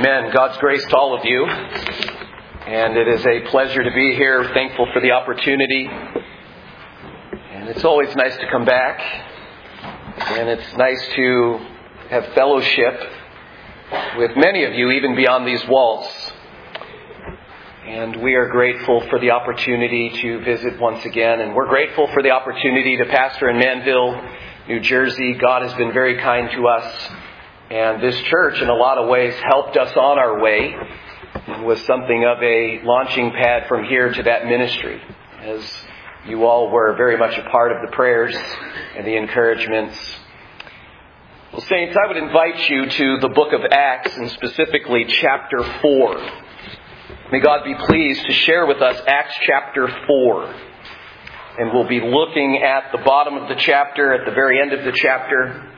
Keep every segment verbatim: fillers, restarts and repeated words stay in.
Amen. God's grace to all of you. And it is a pleasure to be here. Thankful for the opportunity. And it's always nice to come back. And it's nice to have fellowship with many of you, even beyond these walls. And we are grateful for the opportunity to visit once again. And we're grateful for the opportunity to pastor in Manville, New Jersey. God has been very kind to us. And this church, in a lot of ways, helped us on our way. It was something of a launching pad from here to that ministry, as you all were very much a part of the prayers and the encouragements. Well, Saints, I would invite you to the book of Acts, and specifically chapter four. May God be pleased to share with us Acts chapter four. And we'll be looking at the bottom of the chapter, at the very end of the chapter.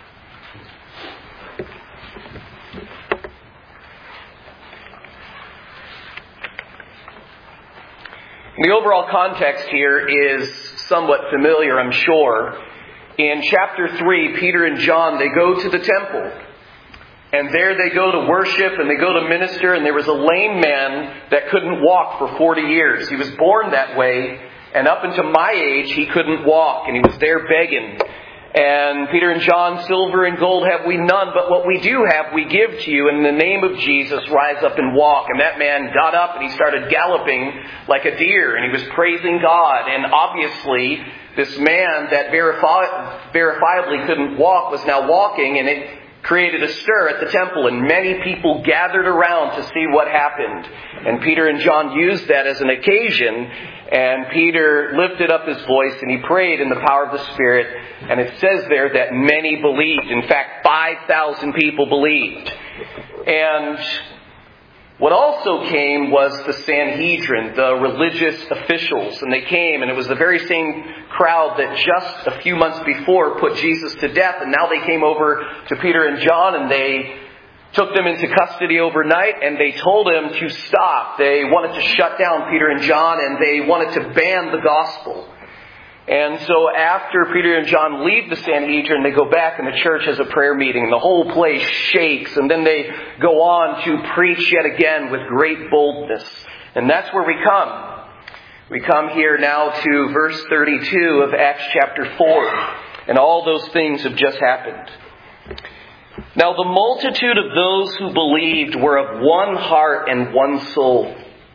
The overall context here is somewhat familiar, I'm sure. In chapter three, Peter and John, they go to the temple. And there they go to worship and they go to minister. And there was a lame man that couldn't walk for forty years. He was born that way. And up until my age, he couldn't walk. And he was there begging. And Peter and John, silver and gold have we none, but what we do have we give to you. In the name of Jesus, rise up and walk. And that man got up and he started galloping like a deer. And he was praising God. And obviously, this man that verifi- verifiably couldn't walk was now walking. And it created a stir at the temple. And many people gathered around to see what happened. And Peter and John used that as an occasion. And Peter lifted up his voice and he prayed in the power of the Spirit. And it says there that many believed. In fact, five thousand people believed. And what also came was the Sanhedrin, the religious officials. And they came, and it was the very same crowd that just a few months before put Jesus to death. And now they came over to Peter and John and they took them into custody overnight, and they told them to stop. They wanted to shut down Peter and John, and they wanted to ban the gospel. And so after Peter and John leave the Sanhedrin, they go back and the church has a prayer meeting. And the whole place shakes. And then they go on to preach yet again with great boldness. And that's where we come. We come here now to verse thirty-two of Acts chapter four. And all those things have just happened. Now the multitude of those who believed were of one heart and one soul.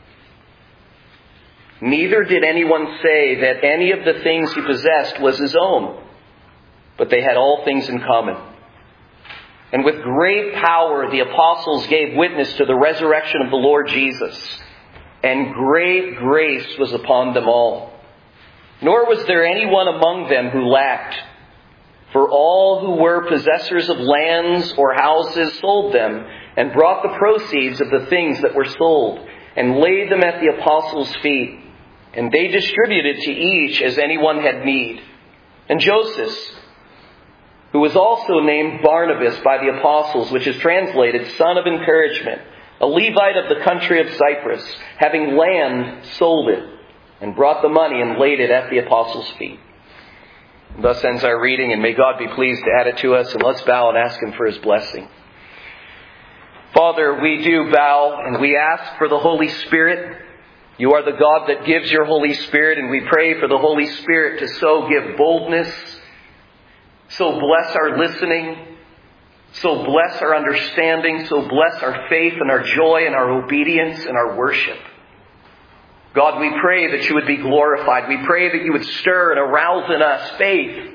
Neither did anyone say that any of the things he possessed was his own, but they had all things in common. And with great power the apostles gave witness to the resurrection of the Lord Jesus, and great grace was upon them all. Nor was there anyone among them who lacked. For all who were possessors of lands or houses sold them and brought the proceeds of the things that were sold and laid them at the apostles' feet. And they distributed to each as anyone had need. And Joseph, who was also named Barnabas by the apostles, which is translated son of encouragement, a Levite of the country of Cyprus, having land, sold it and brought the money and laid it at the apostles' feet. Thus ends our reading, and may God be pleased to add it to us. And let's bow and ask Him for His blessing. Father, we do bow and we ask for the Holy Spirit. You are the God that gives your Holy Spirit, and we pray for the Holy Spirit to so give boldness, so bless our listening, so bless our understanding, so bless our faith and our joy and our obedience and our worship. God, we pray that you would be glorified. We pray that you would stir and arouse in us faith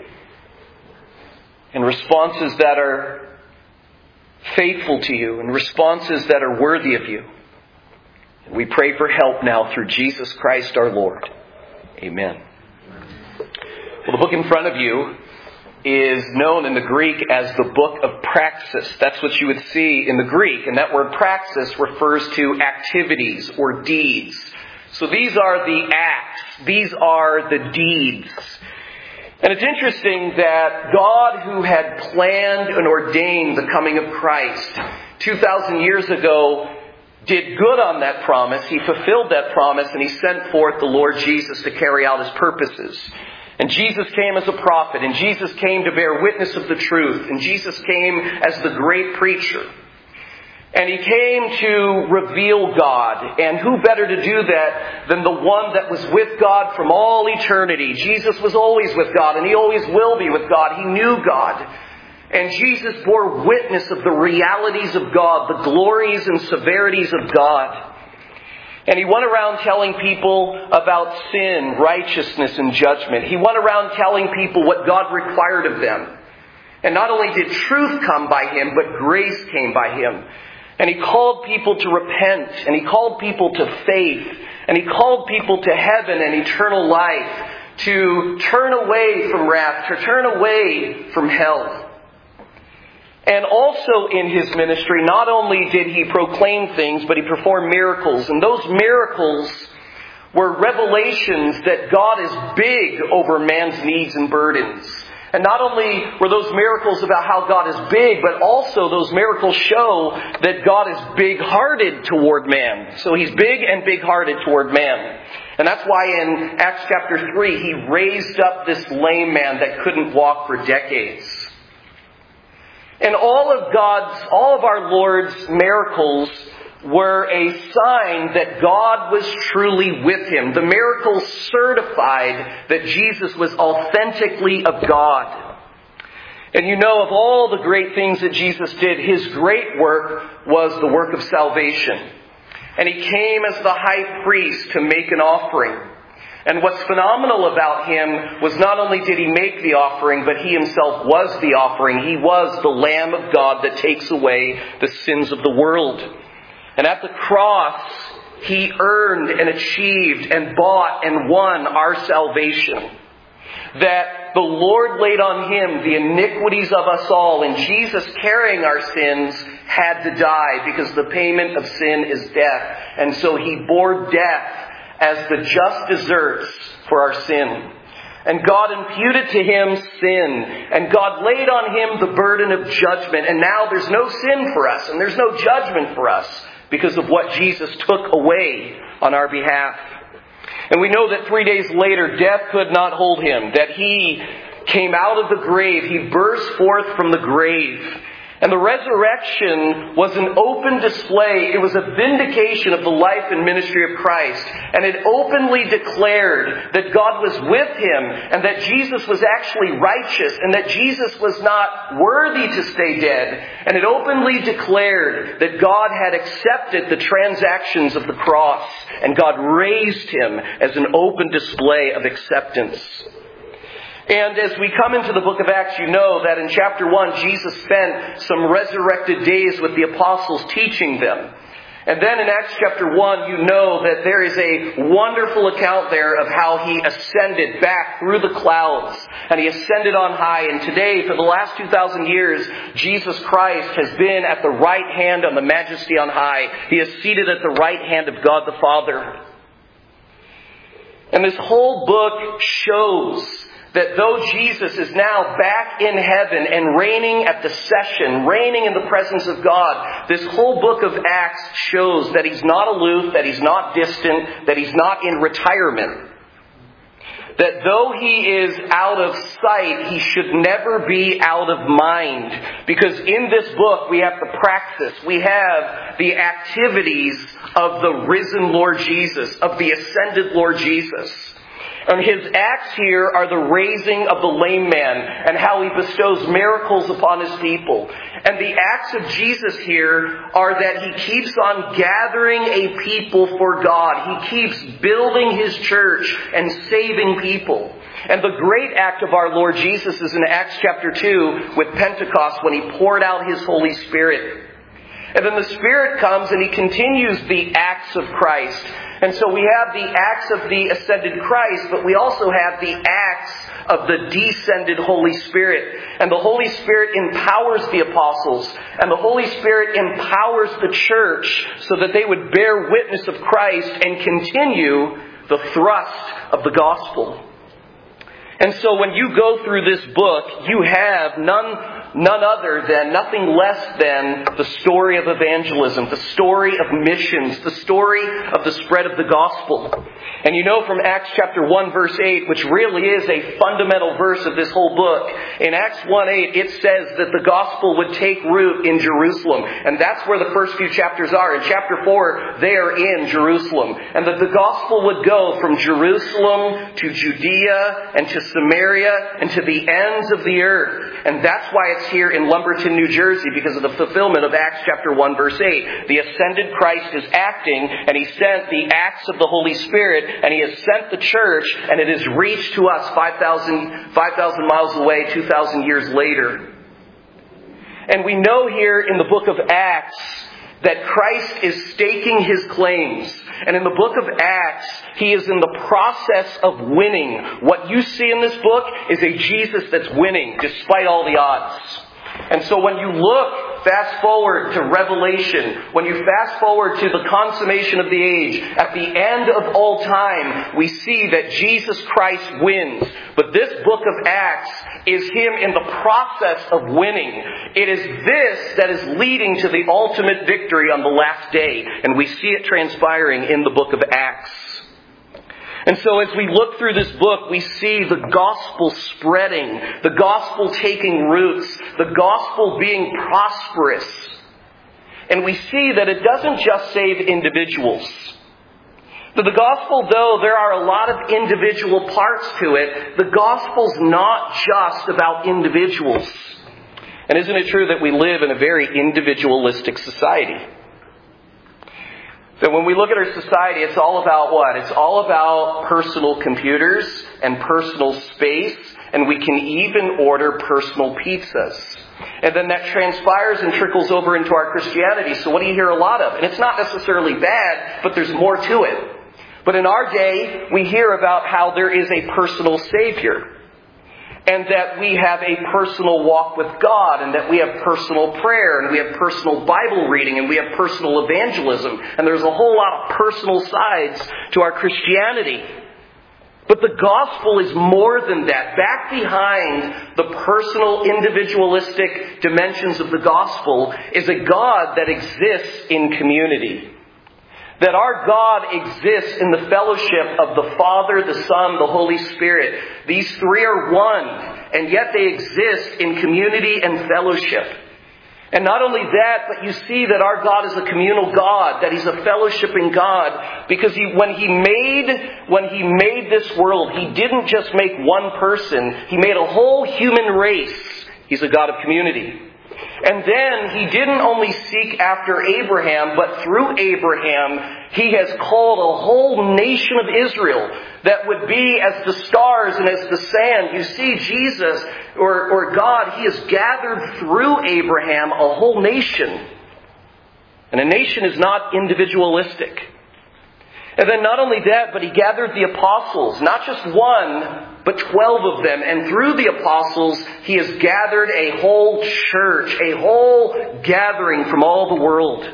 and responses that are faithful to you and responses that are worthy of you. And we pray for help now through Jesus Christ our Lord. Amen. Well, the book in front of you is known in the Greek as the book of praxis. That's what you would see in the Greek. And that word praxis refers to activities or deeds. So these are the acts. These are the deeds. And it's interesting that God, who had planned and ordained the coming of Christ two thousand years ago, did good on that promise. He fulfilled that promise, and He sent forth the Lord Jesus to carry out His purposes. And Jesus came as a prophet, and Jesus came to bear witness of the truth, and Jesus came as the great preacher. And he came to reveal God. And who better to do that than the one that was with God from all eternity? Jesus was always with God, and he always will be with God. He knew God. And Jesus bore witness of the realities of God, the glories and severities of God. And he went around telling people about sin, righteousness, and judgment. He went around telling people what God required of them. And not only did truth come by him, but grace came by him. And he called people to repent, and he called people to faith, and he called people to heaven and eternal life, to turn away from wrath, to turn away from hell. And also in his ministry, not only did he proclaim things, but he performed miracles. And those miracles were revelations that God is big over man's needs and burdens. And not only were those miracles about how God is big, but also those miracles show that God is big-hearted toward man. So he's big and big-hearted toward man. And that's why in Acts chapter three, he raised up this lame man that couldn't walk for decades. And all of God's, all of our Lord's miracles were a sign that God was truly with him. The miracles certified that Jesus was authentically of God. And you know, of all the great things that Jesus did, his great work was the work of salvation. And he came as the high priest to make an offering. And what's phenomenal about him was not only did he make the offering, but he himself was the offering. He was the Lamb of God that takes away the sins of the world. And at the cross, he earned and achieved and bought and won our salvation. That the Lord laid on him the iniquities of us all, and Jesus, carrying our sins, had to die because the payment of sin is death. And so he bore death as the just deserts for our sin. And God imputed to him sin. And God laid on him the burden of judgment. And now there's no sin for us. And there's no judgment for us because of what Jesus took away on our behalf. And we know that three days later, death could not hold him. That he came out of the grave. He burst forth from the grave. And the resurrection was an open display. It was a vindication of the life and ministry of Christ. And it openly declared that God was with him and that Jesus was actually righteous and that Jesus was not worthy to stay dead. And it openly declared that God had accepted the transactions of the cross and God raised him as an open display of acceptance. And as we come into the book of Acts, you know that in chapter one, Jesus spent some resurrected days with the apostles teaching them. And then in Acts chapter one, you know that there is a wonderful account there of how he ascended back through the clouds. And he ascended on high. And today, for the last two thousand years, Jesus Christ has been at the right hand on the majesty on high. He is seated at the right hand of God the Father. And this whole book shows that though Jesus is now back in heaven and reigning at the session, reigning in the presence of God, this whole book of Acts shows that he's not aloof, that he's not distant, that he's not in retirement. That though he is out of sight, he should never be out of mind. Because in this book we have the praxis, we have the activities of the risen Lord Jesus, of the ascended Lord Jesus. And his acts here are the raising of the lame man and how he bestows miracles upon his people. And the acts of Jesus here are that he keeps on gathering a people for God. He keeps building his church and saving people. And the great act of our Lord Jesus is in Acts chapter two with Pentecost when he poured out his Holy Spirit. And then the Spirit comes and he continues the acts of Christ. And so we have the acts of the ascended Christ, but we also have the acts of the descended Holy Spirit. And the Holy Spirit empowers the apostles. And the Holy Spirit empowers the church so that they would bear witness of Christ and continue the thrust of the gospel. And so when you go through this book, you have none none other than, nothing less than the story of evangelism, the story of missions, the story of the spread of the gospel. And you know from Acts chapter one verse eight, which really is a fundamental verse of this whole book, in Acts one eight it says that the gospel would take root in Jerusalem. And that's where the first few chapters are. In chapter four, they are in Jerusalem. And that the gospel would go from Jerusalem to Judea and to Samaria and to the ends of the earth. And that's why it's here in Lumberton, New Jersey, because of the fulfillment of Acts chapter one verse eight. The ascended Christ is acting, and He sent the acts of the Holy Spirit, and He has sent the church, and it has reached to us five thousand miles away, two thousand years later. And we know here in the book of Acts that Christ is staking His claims. And in the book of Acts, He is in the process of winning. What you see in this book is a Jesus that's winning despite all the odds. And so when you look fast forward to Revelation, when you fast forward to the consummation of the age, at the end of all time, we see that Jesus Christ wins. But this book of Acts is Him in the process of winning. It is this that is leading to the ultimate victory on the last day. And we see it transpiring in the book of Acts. And so as we look through this book, we see the gospel spreading, the gospel taking roots, the gospel being prosperous. And we see that it doesn't just save individuals. That the gospel, though there are a lot of individual parts to it, the gospel's not just about individuals. And isn't it true that we live in a very individualistic society? That when we look at our society, it's all about what? It's all about personal computers and personal space, and we can even order personal pizzas. And then that transpires and trickles over into our Christianity. So what do you hear a lot of? And it's not necessarily bad, but there's more to it. But in our day, we hear about how there is a personal Savior. And that we have a personal walk with God, and that we have personal prayer, and we have personal Bible reading, and we have personal evangelism. And there's a whole lot of personal sides to our Christianity. But the gospel is more than that. Back behind the personal, individualistic dimensions of the gospel is a God that exists in community. That our God exists in the fellowship of the Father, the Son, the Holy Spirit. These three are one, and yet they exist in community and fellowship. And not only that, but you see that our God is a communal God, that He's a fellowshipping God, because he, when He made when He made this world, He didn't just make one person, He made a whole human race. He's a God of community. And then He didn't only seek after Abraham, but through Abraham, He has called a whole nation of Israel that would be as the stars and as the sand. You see, Jesus, or, or God, He has gathered through Abraham a whole nation. And a nation is not individualistic. And then not only that, but He gathered the apostles, not just one, but twelve of them. And through the apostles, He has gathered a whole church, a whole gathering from all the world.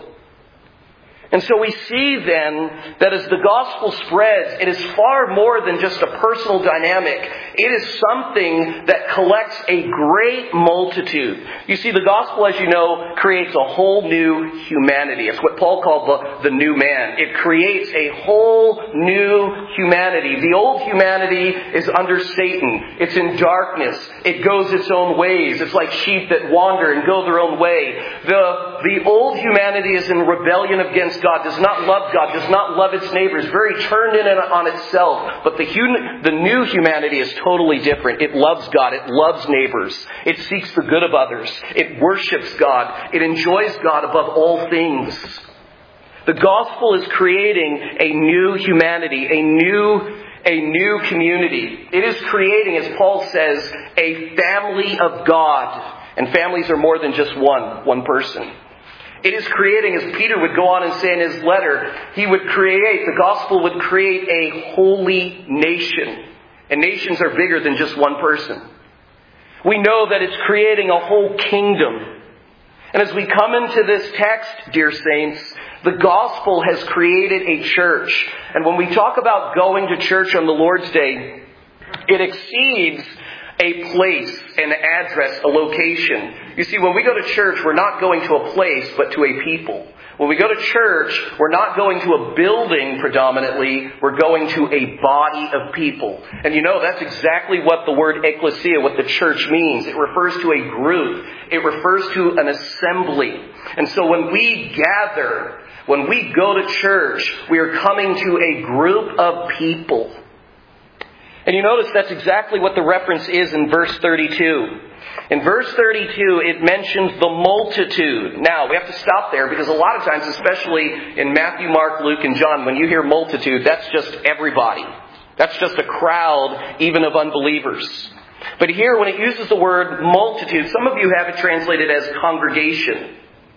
And so we see then that as the gospel spreads, it is far more than just a personal dynamic. It is something that collects a great multitude. You see, the gospel, as you know, creates a whole new humanity. It's what Paul called the, the new man. It creates a whole new humanity. The old humanity is under Satan. It's in darkness. It goes its own ways. It's like sheep that wander and go their own way. The, the old humanity is in rebellion against God, does not love God, does not love its neighbors, very turned in on itself. But the, the new humanity is totally different. It loves God. It loves neighbors. It seeks the good of others. It worships God. It enjoys God above all things. The gospel is creating a new humanity, a new, a new community. It is creating, as Paul says, a family of God. And families are more than just one, one person. It is creating, as Peter would go on and say in his letter, he would create, the gospel would create a holy nation. And nations are bigger than just one person. We know that it's creating a whole kingdom. And as we come into this text, dear saints, the gospel has created a church. And when we talk about going to church on the Lord's Day, it exceeds a place, an address, a location. You see, when we go to church, we're not going to a place, but to a people. When we go to church, we're not going to a building predominantly, we're going to a body of people. And you know, that's exactly what the word ecclesia, what the church means. It refers to a group. It refers to an assembly. And so when we gather, when we go to church, we are coming to a group of people. And you notice that's exactly what the reference is in verse thirty-two. In verse thirty-two, it mentions the multitude. Now, we have to stop there because a lot of times, especially in Matthew, Mark, Luke, and John, when you hear multitude, that's just everybody. That's just a crowd, even of unbelievers. But here, when it uses the word multitude, some of you have it translated as congregation.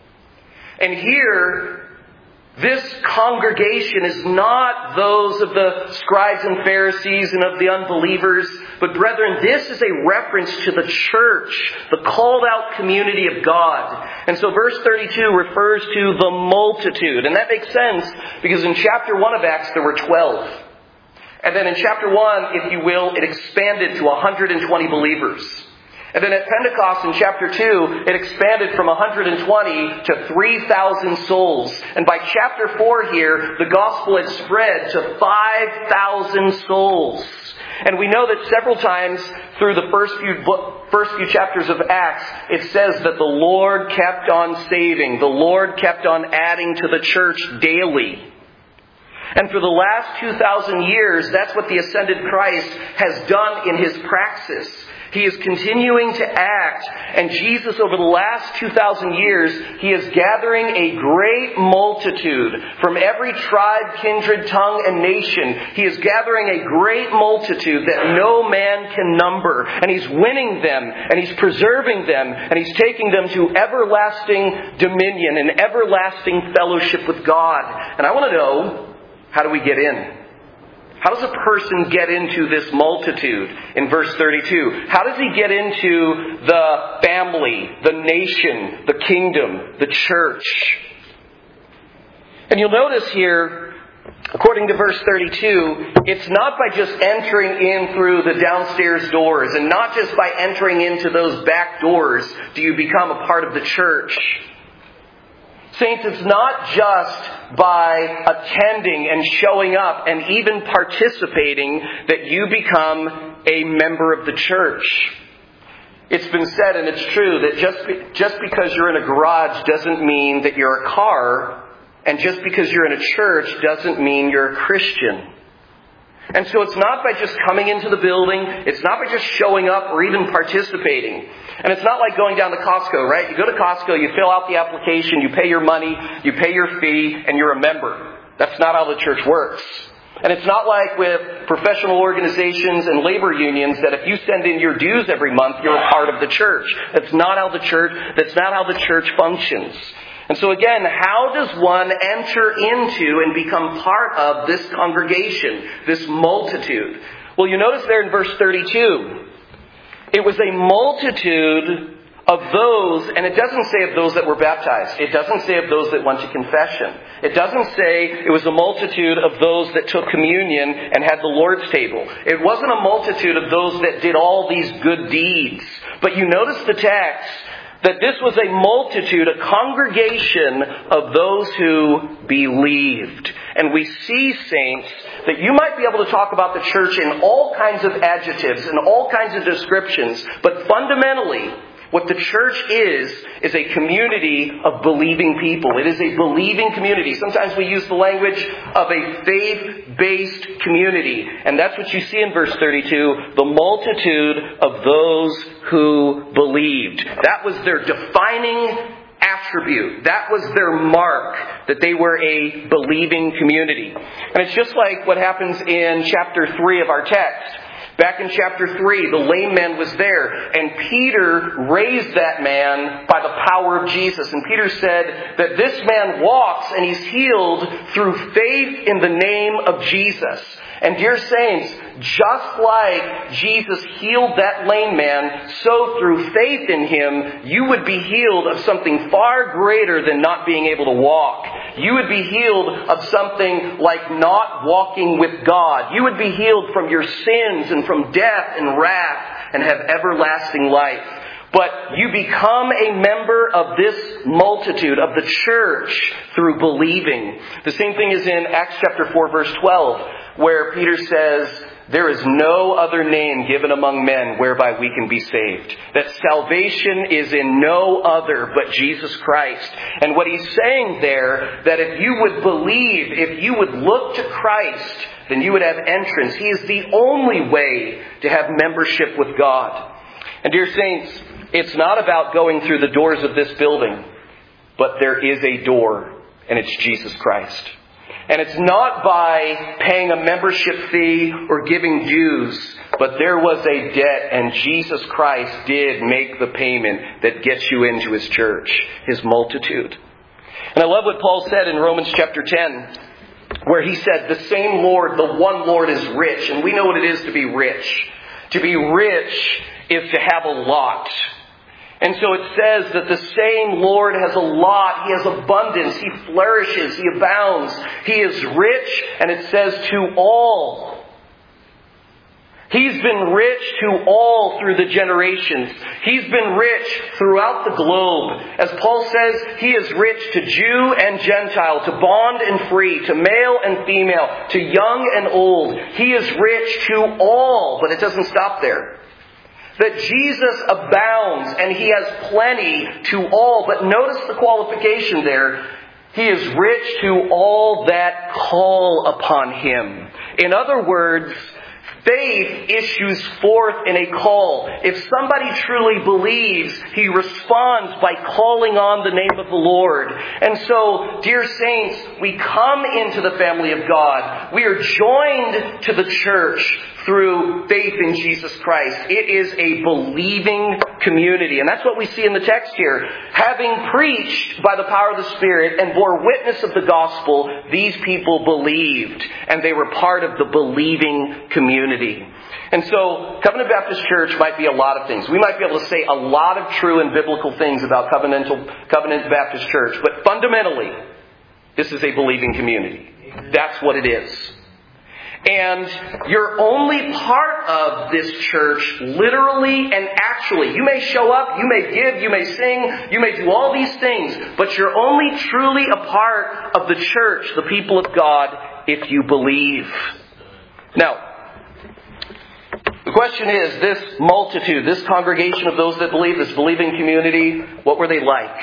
And here, this congregation is not those of the scribes and Pharisees and of the unbelievers, but brethren, this is a reference to the church, the called out community of God. And so verse thirty-two refers to the multitude. And that makes sense because in chapter one of Acts there were twelve. And then in chapter one, if you will, it expanded to one hundred twenty believers. And then at Pentecost in chapter two, it expanded from one hundred twenty to three thousand souls. And by chapter four here, the gospel had spread to five thousand souls. And we know that several times through the first few book, first few chapters of Acts, it says that the Lord kept on saving. The Lord kept on adding to the church daily. And for the last two thousand years, that's what the ascended Christ has done in His praxis. He is continuing to act, and Jesus over the last two thousand years, He is gathering a great multitude from every tribe, kindred, tongue, and nation. He is gathering a great multitude that no man can number, and He's winning them, and He's preserving them, and He's taking them to everlasting dominion and everlasting fellowship with God. And I want to know, how do we get in? How does a person get into this multitude in verse thirty-two? How does he get into the family, the nation, the kingdom, the church? And you'll notice here, according to verse thirty-two, it's not by just entering in through the downstairs doors and not just by entering into those back doors do you become a part of the church. Saints, it's not just by attending and showing up and even participating that you become a member of the church. It's been said, and it's true, that just be, just because you're in a garage doesn't mean that you're a car, and just because you're in a church doesn't mean you're a Christian. And so it's not by just coming into the building, it's not by just showing up or even participating. And it's not like going down to Costco, right? You go to Costco, you fill out the application, you pay your money, you pay your fee, and you're a member. That's not how the church works. And it's not like with professional organizations and labor unions that if you send in your dues every month, you're a part of the church. That's not how the church, that's not how the church functions. And so again, how does one enter into and become part of this congregation, this multitude? Well, you notice there in verse thirty-two, it was a multitude of those, and it doesn't say of those that were baptized. It doesn't say of those that went to confession. It doesn't say it was a multitude of those that took communion and had the Lord's table. It wasn't a multitude of those that did all these good deeds. But you notice the text that this was a multitude, a congregation of those who believed. And we see, saints, that you might be able to talk about the church in all kinds of adjectives and all kinds of descriptions, but fundamentally, what the church is, is a community of believing people. It is a believing community. Sometimes we use the language of a faith-based community. And that's what you see in verse thirty-two, the multitude of those who believed. That was their defining attribute. That was their mark, that they were a believing community. And it's just like what happens in chapter three of our text. Back in chapter three, the lame man was there, and Peter raised that man by the power of Jesus. And Peter said that this man walks and he's healed through faith in the name of Jesus. And dear saints, just like Jesus healed that lame man, so through faith in Him, you would be healed of something far greater than not being able to walk. You would be healed of something like not walking with God. You would be healed from your sins and from death and wrath. and have everlasting life. But you become a member of this multitude, of the church, through believing. The same thing is in Acts chapter four, verse twelve, where Peter says, there is no other name given among men whereby we can be saved. That salvation is in no other but Jesus Christ. And what he's saying there, that if you would believe, if you would look to Christ, then you would have entrance. He is the only way to have membership with God. And dear saints, it's not about going through the doors of this building, but there is a door, and it's Jesus Christ. And it's not by paying a membership fee or giving dues, but there was a debt, and Jesus Christ did make the payment that gets you into His church, His multitude. And I love what Paul said in Romans chapter ten, where he said, the same Lord, the one Lord is rich. And we know what it is to be rich. To be rich is to have a lot. And so it says that the same Lord has a lot. He has abundance. He flourishes. He abounds. He is rich. And it says to all. He's been rich to all through the generations. He's been rich throughout the globe. As Paul says, He is rich to Jew and Gentile, to bond and free, to male and female, to young and old. He is rich to all. But it doesn't stop there. That Jesus abounds and He has plenty to all. But notice the qualification there. He is rich to all that call upon Him. In other words, faith issues forth in a call. If somebody truly believes, he responds by calling on the name of the Lord. And so, dear saints, we come into the family of God. We are joined to the church through faith in Jesus Christ. It is a believing community. And that's what we see in the text here. Having preached by the power of the Spirit and bore witness of the gospel, these people believed. And they were part of the believing community. And so, Covenant Baptist Church might be a lot of things. We might be able to say a lot of true and biblical things about Covenantal, Covenant Baptist Church. But fundamentally, this is a believing community. That's what it is. And you're only part of this church literally and actually. You may show up, you may give, you may sing, you may do all these things, but you're only truly a part of the church, the people of God, if you believe. Now, the question is, this multitude, this congregation of those that believe, this believing community, what were they like?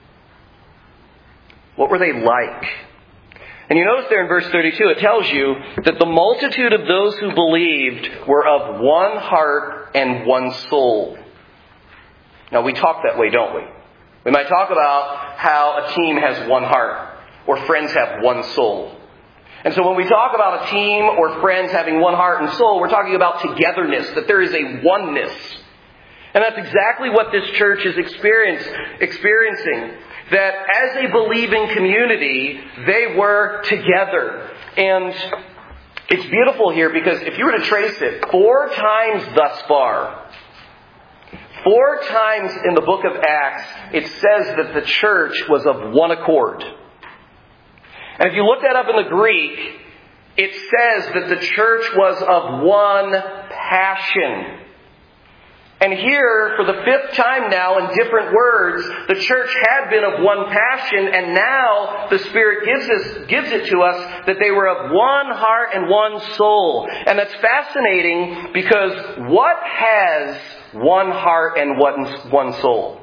What were they like? And you notice there in verse thirty-two, it tells you that the multitude of those who believed were of one heart and one soul. Now, we talk that way, don't we? We might talk about how a team has one heart, or friends have one soul. And so when we talk about a team or friends having one heart and soul, we're talking about togetherness, that there is a oneness. And that's exactly what this church is experience, experiencing. That as a believing community, they were together. And it's beautiful here because if you were to trace it, four times thus far, four times in the book of Acts, it says that the church was of one accord. And if you look that up in the Greek, it says that the church was of one passion. And here, for the fifth time now, in different words, the church had been of one passion, and now the Spirit gives us, gives it to us that they were of one heart and one soul. And that's fascinating because what has one heart and one, one soul?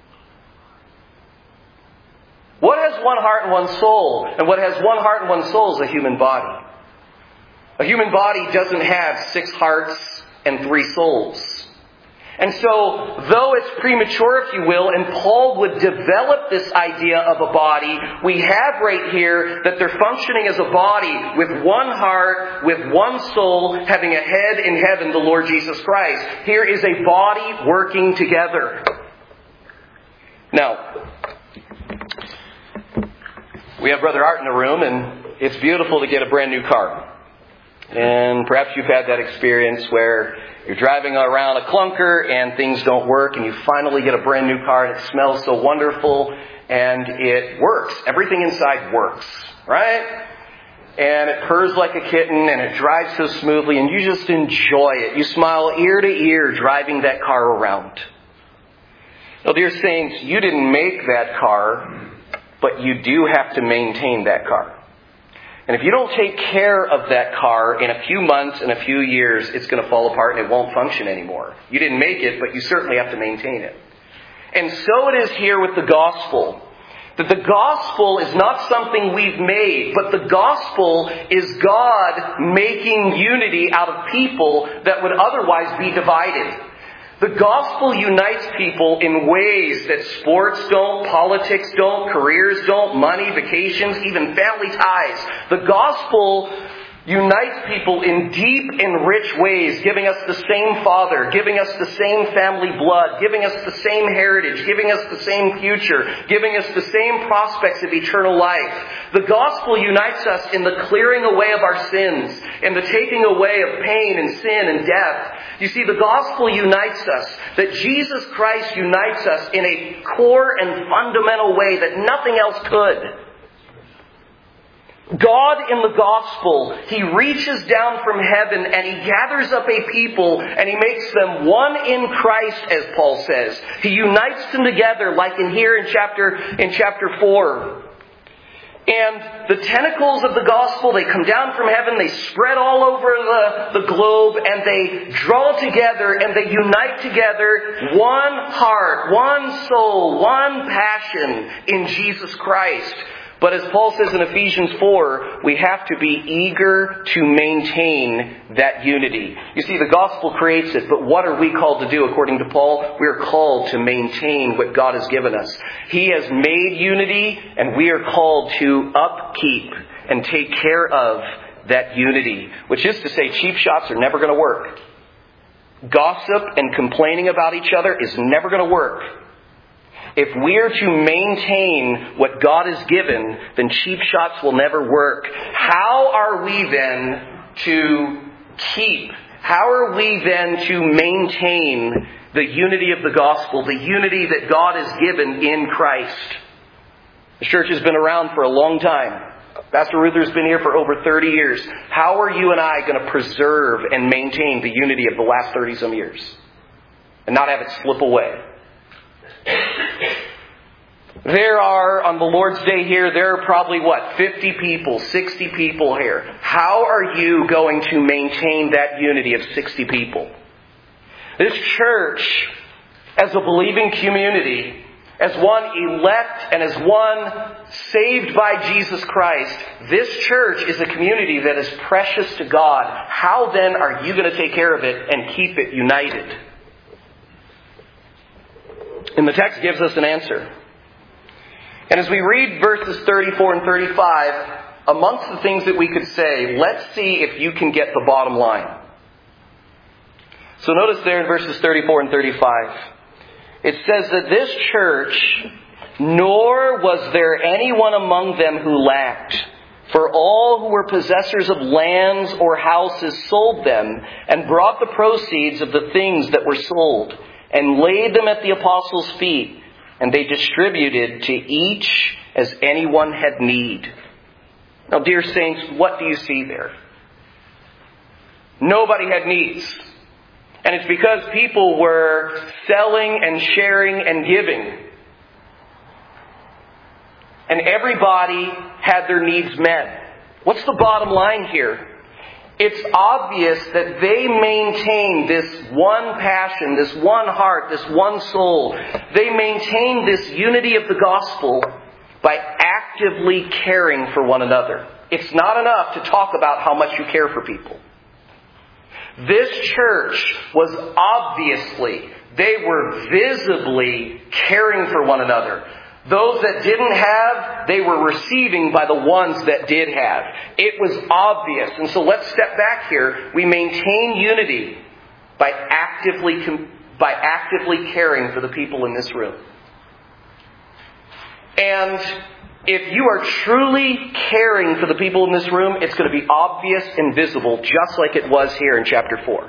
What has one heart and one soul? And what has one heart and one soul is a human body. A human body doesn't have six hearts and three souls. And so, though it's premature, if you will, and Paul would develop this idea of a body, we have right here that they're functioning as a body with one heart, with one soul, having a head in heaven, the Lord Jesus Christ. Here is a body working together. Now, we have Brother Art in the room, and it's beautiful to get a brand new car. And perhaps you've had that experience where you're driving around a clunker and things don't work, and you finally get a brand new car and it smells so wonderful and it works. Everything inside works, right? and it purrs like a kitten, and it drives so smoothly, and you just enjoy it. You smile ear to ear driving that car around. Well, dear saints, you didn't make that car, but you do have to maintain that car. And if you don't take care of that car, in a few months, in a few years, it's going to fall apart and it won't function anymore. You didn't make it, but you certainly have to maintain it. And so it is here with the gospel. That the gospel is not something we've made, but the gospel is God making unity out of people that would otherwise be divided. The gospel unites people in ways that sports don't, politics don't, careers don't, money, vacations, even family ties. The gospel unites people in deep and rich ways, giving us the same Father, giving us the same family blood, giving us the same heritage, giving us the same future, giving us the same prospects of eternal life. The gospel unites us in the clearing away of our sins, in the taking away of pain and sin and death. You see, the gospel unites us, that Jesus Christ unites us in a core and fundamental way that nothing else could. God in the gospel, He reaches down from heaven and He gathers up a people and He makes them one in Christ, as Paul says. He unites them together, like in here in chapter, in chapter four. And the tentacles of the gospel, they come down from heaven, they spread all over the, the globe, and they draw together and they unite together one heart, one soul, one passion in Jesus Christ. But as Paul says in Ephesians four, we have to be eager to maintain that unity. You see, the gospel creates it, but what are we called to do according to Paul? We are called to maintain what God has given us. He has made unity, and we are called to upkeep and take care of that unity. Which is to say, cheap shots are never going to work. Gossip and complaining about each other is never going to work. If we are to maintain what God has given, then cheap shots will never work. How are we then to keep? How are we then to maintain the unity of the gospel, the unity that God has given in Christ? The church has been around for a long time. Pastor Ruther's been here for over thirty years. How are you and I going to preserve and maintain the unity of the last thirty-some years and not have it slip away? There are, on the Lord's Day here, there are probably, what, fifty people, sixty people here. How are you going to maintain that unity of sixty people? This church, as a believing community, as one elect and as one saved by Jesus Christ, this church is a community that is precious to God. How then are you going to take care of it and keep it united? And the text gives us an answer. And as we read verses thirty-four and thirty-five, amongst the things that we could say, let's see if you can get the bottom line. So notice there in verses thirty-four and thirty-five, it says that this church, nor was there anyone among them who lacked. For all who were possessors of lands or houses sold them and brought the proceeds of the things that were sold and laid them at the apostles' feet, and they distributed to each as anyone had need. Now, dear saints, what do you see there? Nobody had needs. And it's because people were selling and sharing and giving. And everybody had their needs met. What's the bottom line here? It's obvious that they maintain this one passion, this one heart, this one soul. They maintain this unity of the gospel by actively caring for one another. It's not enough to talk about how much you care for people. This church was obviously, they were visibly caring for one another. Those that didn't have, they were receiving by the ones that did have. It was obvious. And so let's step back here. We maintain unity by actively, by actively caring for the people in this room. And if you are truly caring for the people in this room, it's going to be obvious and visible, just like it was here in chapter four.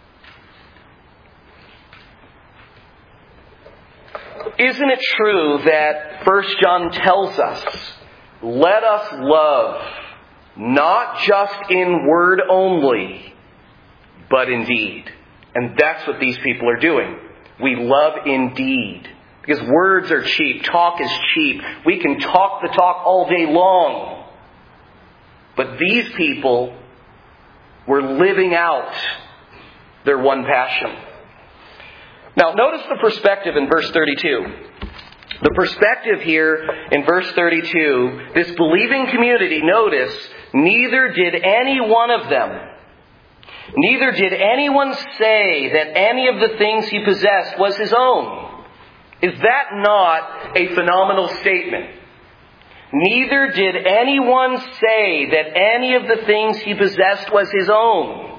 Isn't it true that First John tells us, let us love not just in word only, but in deed. And that's what these people are doing. We love in deed. Because words are cheap. Talk is cheap. We can talk the talk all day long. But these people were living out their one passion. Now, notice the perspective in verse thirty-two. The perspective here in verse thirty-two, this believing community, notice, neither did any one of them, neither did anyone say that any of the things he possessed was his own. Is that not a phenomenal statement? Neither did anyone say that any of the things he possessed was his own.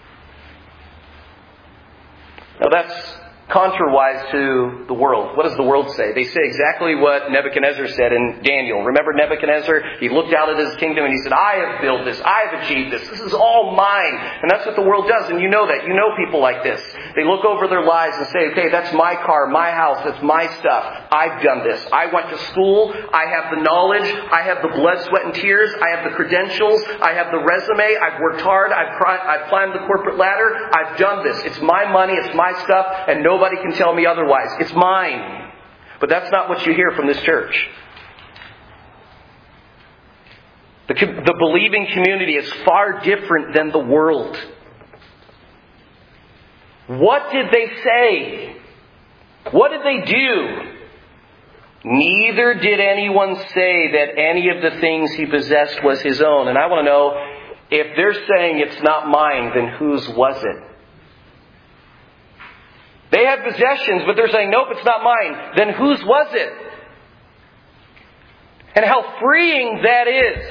Now that's contrawise to the world. What does the world say? They say exactly what Nebuchadnezzar said in Daniel. Remember Nebuchadnezzar? He looked out at his kingdom and he said, I have built this. I have achieved this. This is all mine. And that's what the world does. And you know that. You know people like this. They look over their lives and say, okay, that's my car, my house, that's my stuff. I've done this. I went to school. I have the knowledge. I have the blood, sweat, and tears. I have the credentials. I have the resume. I've worked hard. I've, I've climbed the corporate ladder. I've done this. It's my money. It's my stuff. And no Nobody can tell me otherwise. It's mine. But that's not what you hear from this church. The, the believing community is far different than the world. What did they say? What did they do? Neither did anyone say that any of the things he possessed was his own. And I want to know, if they're saying it's not mine, then whose was it? They had possessions, but they're saying, nope, it's not mine. Then whose was it? And how freeing that is.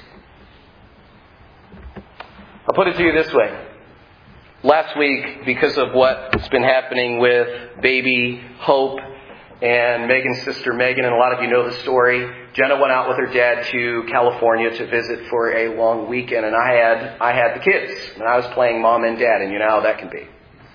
I'll put it to you this way. Last week, because of what's been happening with baby Hope and Megan's sister Megan, and a lot of you know the story, Jenna went out with her dad to California to visit for a long weekend, and I had I had the kids, and I was playing mom and dad, and you know how that can be.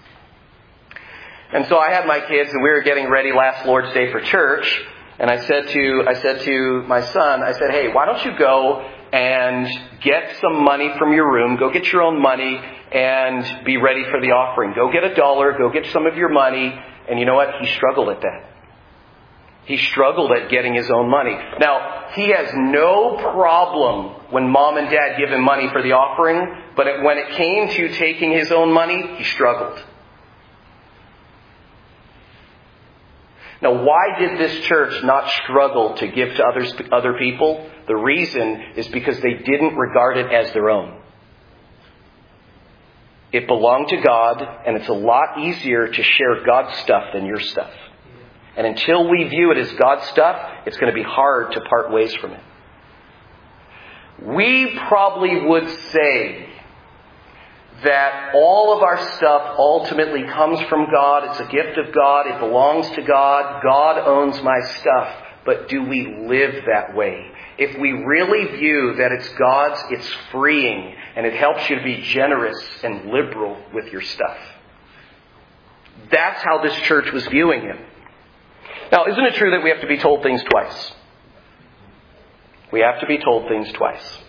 And so I had my kids, and we were getting ready last Lord's Day for church. And I said to I said to my son, I said, hey, why don't you go and get some money from your room, go get your own money, and be ready for the offering. Go get a dollar, go get some of your money. And you know what? He struggled at that. He struggled at getting his own money. Now, he has no problem when mom and dad give him money for the offering, but when it came to taking his own money, he struggled. Now, why did this church not struggle to give to others, other people? The reason is because they didn't regard it as their own. It belonged to God, and it's a lot easier to share God's stuff than your stuff. And until we view it as God's stuff, it's going to be hard to part ways from it. We probably would say that all of our stuff ultimately comes from God. It's a gift of God. It belongs to God. God owns my stuff. But do we live that way? If we really view that it's God's, it's freeing, and it helps you to be generous and liberal with your stuff. That's how this church was viewing him. Now, isn't it true that we have to be told things twice? We have to be told things twice.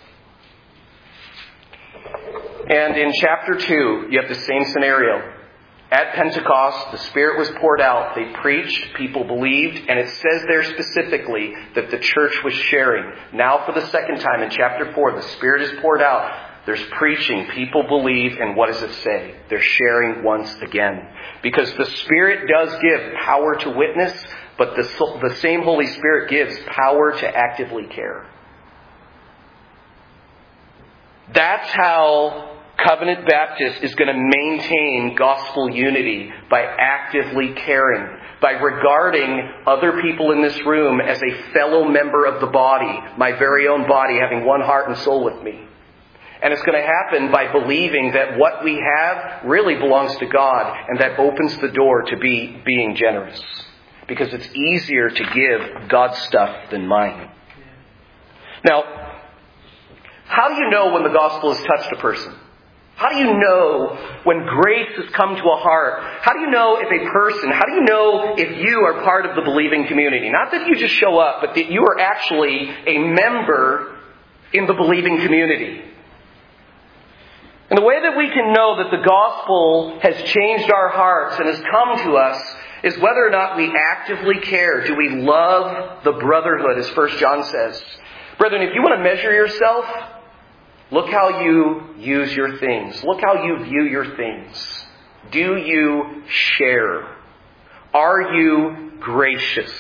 And in chapter two, you have the same scenario. At Pentecost, the Spirit was poured out. They preached, people believed, and it says there specifically that the church was sharing. Now for the second time in chapter four, the Spirit is poured out. There's preaching, people believe, and what does it say? They're sharing once again. Because the Spirit does give power to witness, but the, the same Holy Spirit gives power to actively care. That's how Covenant Baptist is going to maintain gospel unity, by actively caring, by regarding other people in this room as a fellow member of the body, my very own body, having one heart and soul with me. And it's going to happen by believing that what we have really belongs to God, and that opens the door to be being generous. Because it's easier to give God's stuff than mine. Now, how do you know when the gospel has touched a person? How do you know when grace has come to a heart? How do you know if a person, how do you know if you are part of the believing community? Not that you just show up, but that you are actually a member in the believing community. And the way that we can know that the gospel has changed our hearts and has come to us is whether or not we actively care. Do we love the brotherhood, as First John says? Brethren, if you want to measure yourself, look how you use your things. Look how you view your things. Do you share? Are you gracious?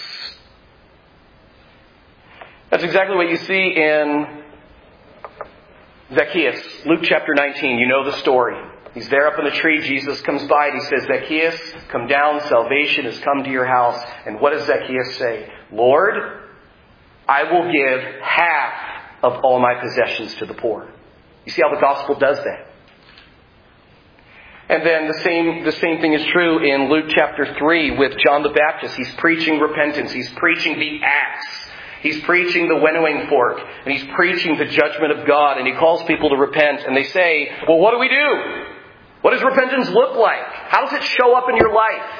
That's exactly what you see in Zacchaeus, Luke chapter nineteen. You know the story. He's there up in the tree. Jesus comes by and he says, Zacchaeus, come down. Salvation has come to your house. And what does Zacchaeus say? Lord, I will give half of all my possessions to the poor. You see how the gospel does that? And then the same, the same thing is true in Luke chapter three with John the Baptist. He's preaching repentance. He's preaching the axe. He's preaching the winnowing fork. And he's preaching the judgment of God. And he calls people to repent. And they say, well, what do we do? What does repentance look like? How does it show up in your life?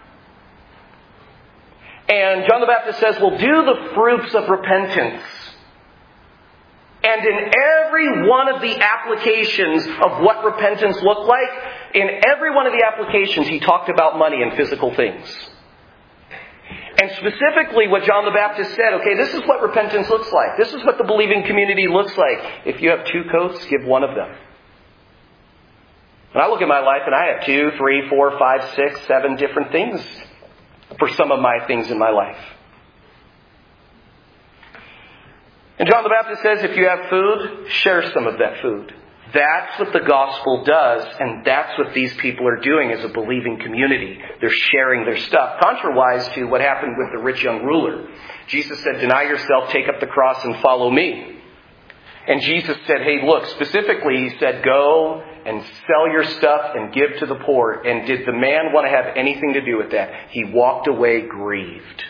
And John the Baptist says, well, do the fruits of repentance. And in every one of the applications of what repentance looked like, in every one of the applications, he talked about money and physical things. And specifically what John the Baptist said, okay, this is what repentance looks like. This is what the believing community looks like. If you have two coats, give one of them. And I look at my life and I have two, three, four, five, six, seven different things for some of my things in my life. And John the Baptist says, if you have food, share some of that food. That's what the gospel does, and that's what these people are doing as a believing community. They're sharing their stuff. Contrariwise to what happened with the rich young ruler. Jesus said, deny yourself, take up the cross, and follow me. And Jesus said, hey, look, specifically, he said, go and sell your stuff and give to the poor. And did the man want to have anything to do with that? He walked away grieved.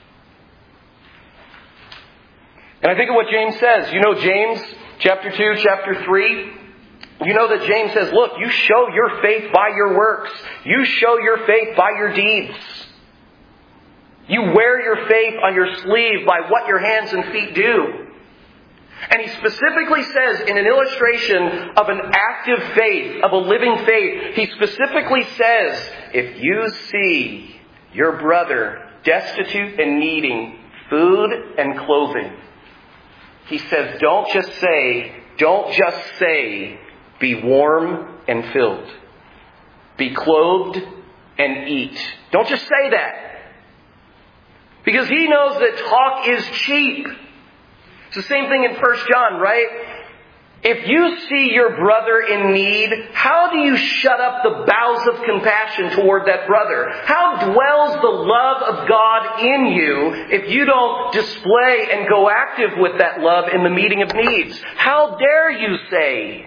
And I think of what James says. You know James chapter two, chapter three? You know that James says, look, you show your faith by your works. You show your faith by your deeds. You wear your faith on your sleeve by what your hands and feet do. And he specifically says in an illustration of an active faith, of a living faith, he specifically says, if you see your brother destitute and needing food and clothing, he says, don't just say, don't just say, be warm and filled. Be clothed and eat. Don't just say that. Because he knows that talk is cheap. It's the same thing in First John, right? If you see your brother in need, how do you shut up the bowels of compassion toward that brother? How dwells the love of God in you if you don't display and go active with that love in the meeting of needs? How dare you say?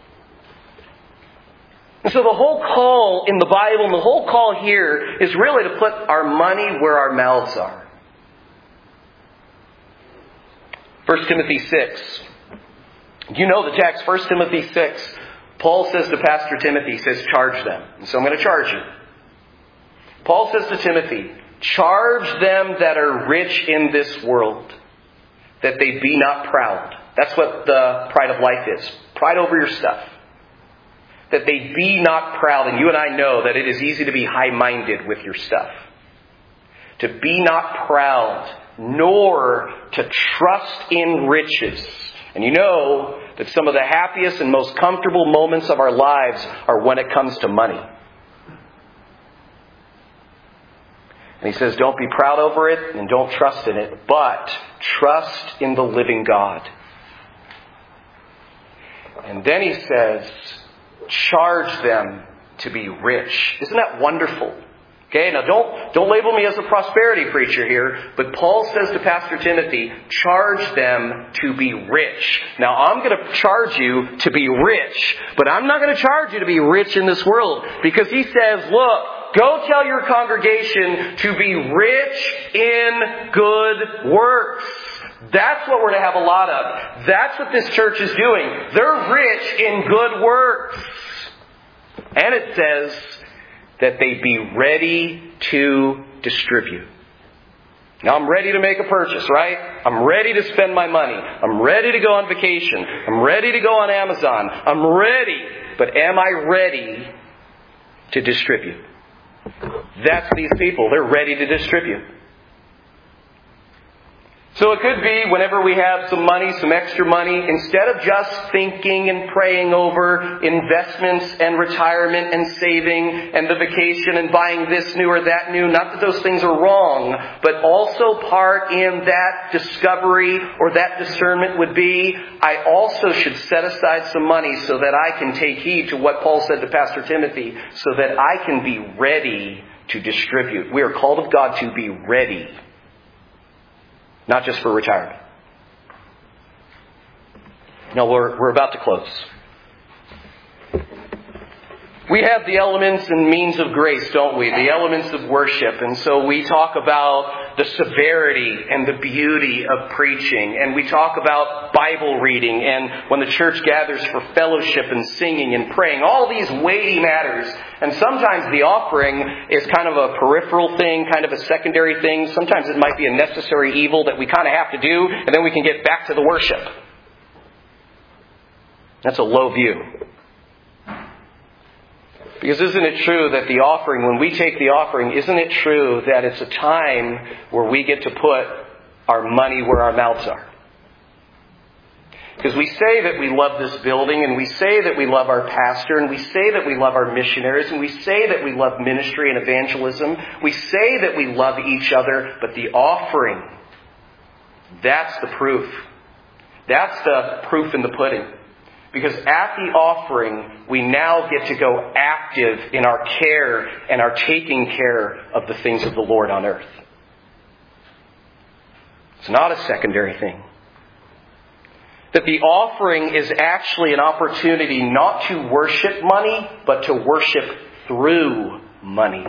And so the whole call in the Bible and the whole call here is really to put our money where our mouths are. First Timothy six. You know the text, First Timothy six. Paul says to Pastor Timothy, he says, charge them. And so I'm going to charge you. Paul says to Timothy, charge them that are rich in this world, that they be not proud. That's what the pride of life is. Pride over your stuff. That they be not proud. And you and I know that it is easy to be high-minded with your stuff. To be not proud, nor to trust in riches. And you know that some of the happiest and most comfortable moments of our lives are when it comes to money. And he says, don't be proud over it and don't trust in it, but trust in the living God. And then he says, charge them to be rich. Isn't that wonderful? Okay, now don't, don't label me as a prosperity preacher here, but Paul says to Pastor Timothy, charge them to be rich. Now I'm going to charge you to be rich, but I'm not going to charge you to be rich in this world, because he says, look, go tell your congregation to be rich in good works. That's what we're to have a lot of. That's what this church is doing. They're rich in good works. And it says that they be ready to distribute. Now I'm ready to make a purchase, right? I'm ready to spend my money. I'm ready to go on vacation. I'm ready to go on Amazon. I'm ready. But am I ready to distribute? That's these people. They're ready to distribute. So it could be whenever we have some money, some extra money, instead of just thinking and praying over investments and retirement and saving and the vacation and buying this new or that new, not that those things are wrong, but also part in that discovery or that discernment would be, I also should set aside some money so that I can take heed to what Paul said to Pastor Timothy, so that I can be ready to distribute. We are called of God to be ready. Not just for retirement. No, we're, we're about to close. We have the elements and means of grace, don't we? The elements of worship. And so we talk about the severity and the beauty of preaching. And we talk about Bible reading and when the church gathers for fellowship and singing and praying. All these weighty matters. And sometimes the offering is kind of a peripheral thing, kind of a secondary thing. Sometimes it might be a necessary evil that we kind of have to do, and then we can get back to the worship. That's a low view. Because isn't it true that the offering, when we take the offering, isn't it true that it's a time where we get to put our money where our mouths are? Because we say that we love this building, and we say that we love our pastor, and we say that we love our missionaries, and we say that we love ministry and evangelism. We say that we love each other, but the offering, that's the proof. That's the proof in the pudding. Because at the offering, we now get to go active in our care and our taking care of the things of the Lord on earth. It's not a secondary thing. That the offering is actually an opportunity not to worship money, but to worship through money.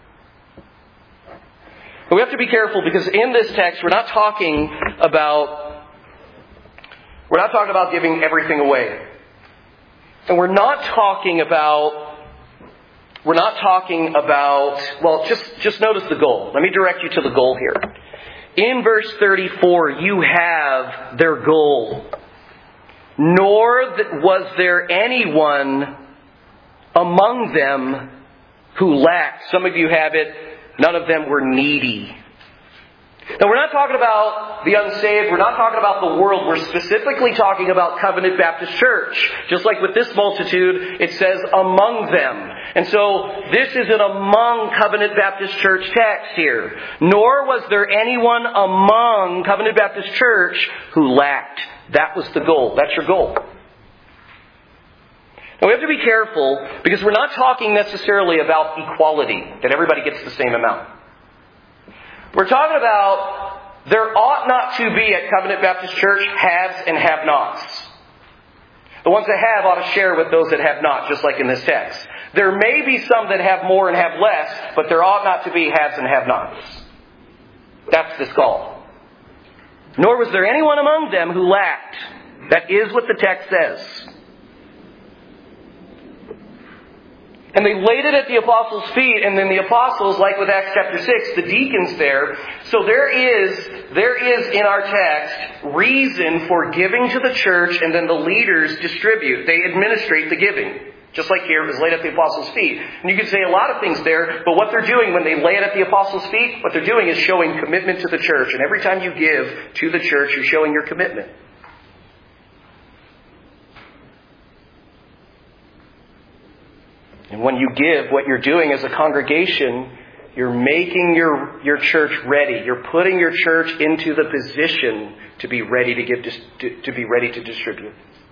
But we have to be careful because in this text, we're not talking about, we're not talking about giving everything away. And we're not talking about, we're not talking about, well, just, just notice the goal. Let me direct you to the goal here. In verse thirty-four, you have their goal. Nor was there anyone among them who lacked. Some of you have it, none of them were needy. Now, we're not talking about the unsaved. We're not talking about the world. We're specifically talking about Covenant Baptist Church. Just like with this multitude, it says among them. And so this is an among Covenant Baptist Church text here. Nor was there anyone among Covenant Baptist Church who lacked. That was the goal. That's your goal. Now we have to be careful because we're not talking necessarily about equality, that everybody gets the same amount. We're talking about there ought not to be at Covenant Baptist Church haves and have-nots. The ones that have ought to share with those that have not, just like in this text. There may be some that have more and have less, but there ought not to be haves and have-nots. That's this call. Nor was there anyone among them who lacked. That is what the text says. And they laid it at the apostles' feet, and then the apostles, like with Acts chapter six, the deacons there. So there is, there is in our text reason for giving to the church, and then the leaders distribute. They administrate the giving. Just like here, it was laid at the apostles' feet. And you could say a lot of things there, but what they're doing when they lay it at the apostles' feet, what they're doing is showing commitment to the church. And every time you give to the church, you're showing your commitment. And when you give, what you're doing as a congregation, you're making your, your church ready. You're putting your church into the position to be ready to give, to, to be ready to distribute.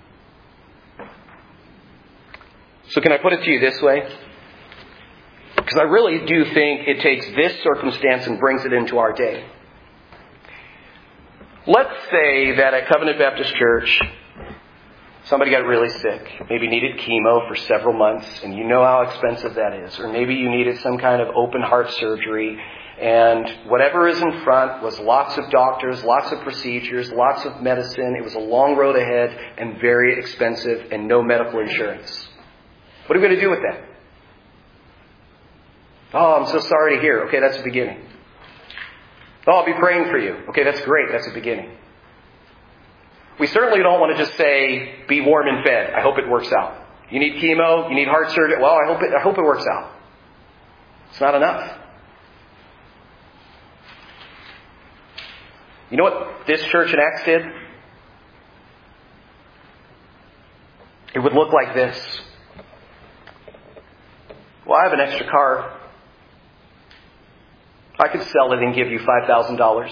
So can I put it to you this way? Because I really do think it takes this circumstance and brings it into our day. Let's say that at Covenant Baptist Church, somebody got really sick, maybe needed chemo for several months, and you know how expensive that is. Or maybe you needed some kind of open heart surgery, and whatever is in front was lots of doctors, lots of procedures, lots of medicine. It was a long road ahead and very expensive and no medical insurance. What are we going to do with that? Oh, I'm so sorry to hear. Okay, that's the beginning. Oh, I'll be praying for you. Okay, that's great. That's a beginning. We certainly don't want to just say, be warm and fed. I hope it works out. You need chemo, you need heart surgery. Well, I hope it, I hope it works out. It's not enough. You know what this church in Acts did? It would look like this. Well, I have an extra car. I could sell it and give you five thousand dollars.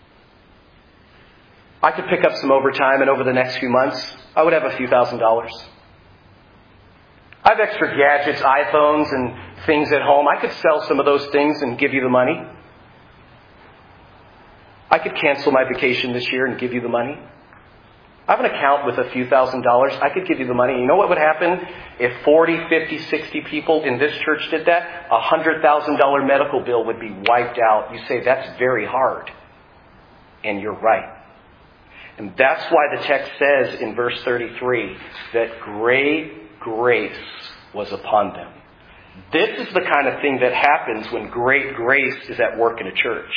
I could pick up some overtime, and over the next few months, I would have a few thousand dollars. I have extra gadgets, iPhones, and things at home. I could sell some of those things and give you the money. I could cancel my vacation this year and give you the money. I have an account with a few thousand dollars. I could give you the money. You know what would happen if forty, fifty, sixty people in this church did that? A one hundred thousand dollars medical bill would be wiped out. You say, that's very hard. And you're right. And that's why the text says in verse thirty-three that great grace was upon them. This is the kind of thing that happens when great grace is at work in a church.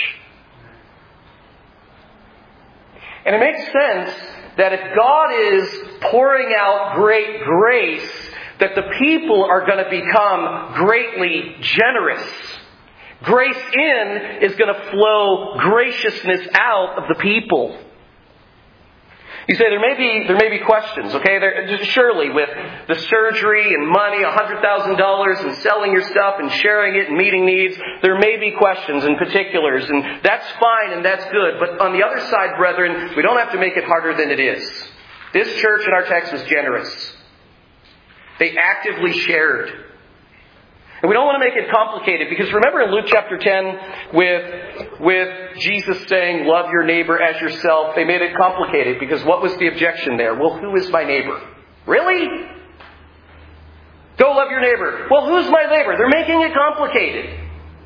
And it makes sense that if God is pouring out great grace, that the people are going to become greatly generous. Grace in is going to flow graciousness out of the people. You say there may be there may be questions, okay? There, surely with the surgery and money, one hundred thousand dollars, and selling your stuff and sharing it and meeting needs, there may be questions and particulars, and that's fine and that's good. But on the other side, brethren, we don't have to make it harder than it is. This church in our text was generous. They actively shared. And we don't want to make it complicated, because remember in Luke chapter ten with, with Jesus saying, love your neighbor as yourself, they made it complicated because what was the objection there? Well, who is my neighbor? Really? Go love your neighbor. Well, who's my neighbor? They're making it complicated.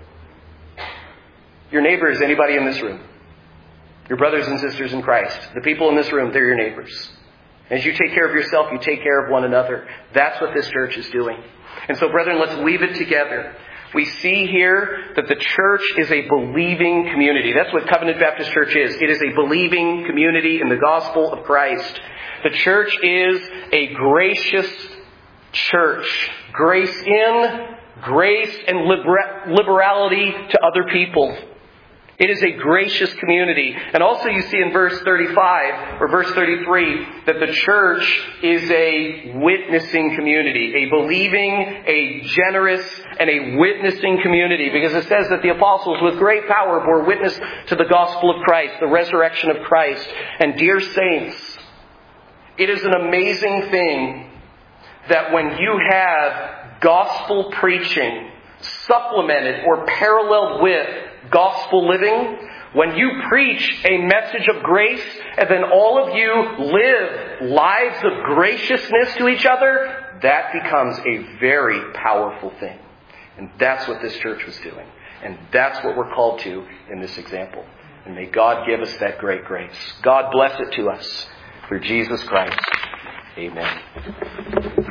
Your neighbor is anybody in this room. Your brothers and sisters in Christ. The people in this room, they're your neighbors. As you take care of yourself, you take care of one another. That's what this church is doing. And so, brethren, let's weave it together. We see here that the church is a believing community. That's what Covenant Baptist Church is. It is a believing community in the gospel of Christ. The church is a gracious church. Grace in, grace and liber- liberality to other people. It is a gracious community. And also you see in verse thirty-five, or verse thirty-three, that the church is a witnessing community. A believing, a generous, and a witnessing community. Because it says that the apostles with great power bore witness to the gospel of Christ, the resurrection of Christ. And dear saints, it is an amazing thing that when you have gospel preaching supplemented or paralleled with gospel living, when you preach a message of grace and then all of you live lives of graciousness to each other, that becomes a very powerful thing. And that's what this church was doing. And that's what we're called to in this example. And may God give us that great grace. God bless it to us through Jesus Christ. Amen.